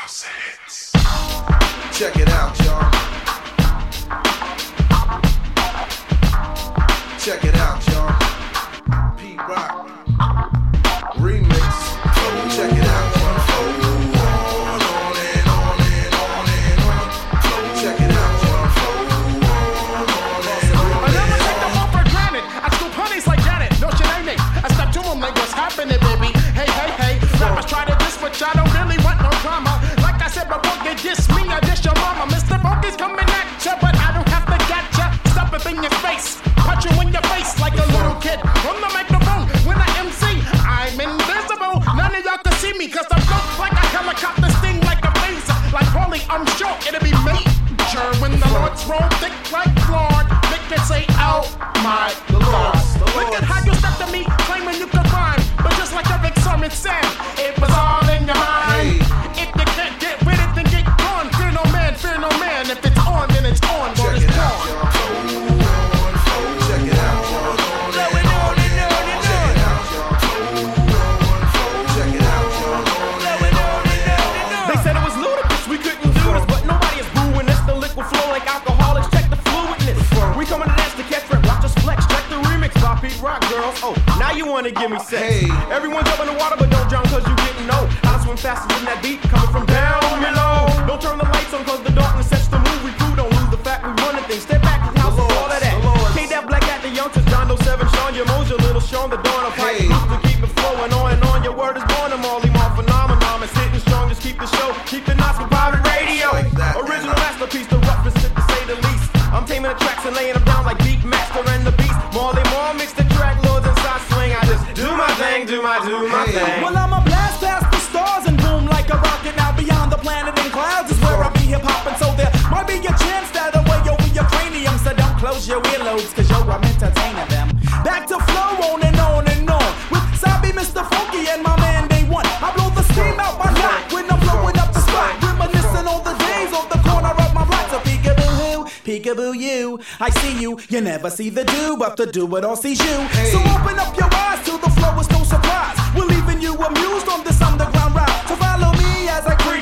Check it out, y'all. Check it out, y'all. P-Rock remix. Check it out, y'all. On and on and on and on. Check it out, y'all. I never take them off for granted. I scoop honeys like Janet. No shit ain't it. I step to them like, what's happening, baby? Hey, hey, hey. Rappers try to diss, but I don't really want no drama. Like I said before, they diss me, I diss your mama. Mr. Funky's coming at ya, but I don't have to get ya. Stop it in your face. Punch you in your face like a little kid. On the microphone, when I MC, I'm invisible. None of y'all can see me, cause I'm built like a helicopter, sting like a phaser. Like Paulie, I'm sure it'll be major when the Lord's roll thick like Lord. They can say, oh my God. Look at how you step to me, claiming you can rhyme. But just like Eric Sermon said, it was all in your mind. If you can't get with it, then get gone. Fear no man, fear no man. If it's on, then it's on. But it's gone. Rock girls, oh, now you wanna give me sex. Hey. Everyone jump in the water, but don't drown cause you didn't know how to swim faster than that beat coming from down below. Don't turn the lights on cause the darkness sets the movie crew. Don't lose the fact we running things. Step back and house all of that. K-Dap Black at the youngsters, John Doe 7, Sean, your Mojo, Little Sean, the dawn of hype. To keep it flowing on and on. Your word is born, I'm Marley Marl phenomenon. It's hitting strong, just keep the show, keep the knots for private radio. Original masterpiece, the roughest to say the least. I'm taming the tracks and laying them down like Beat Master and the Beast. Marley Marl mix the track, lords inside swing. I just do my thing, do my thing. Well, I'm a blast past the stars and boom like a rocket. Now beyond the planet and clouds is where I be hip hopping. So there might be a chance that I'll way over your cranium. So don't close your earlobes, cause yo, I'm entertaining them. Back to flow on and on and on. With Sabi, Mr. Funky, and my man Day One. I blow the steam out my knot when I'm blowing up the spot. Reminiscing all the days of the corner of my block. So peekaboo, peekaboo you. I see you, you never see the do, but the do it all sees you. Hey. So open up your eyes till the flow is no surprise. We're leaving you amused on this underground ride. So follow me as I create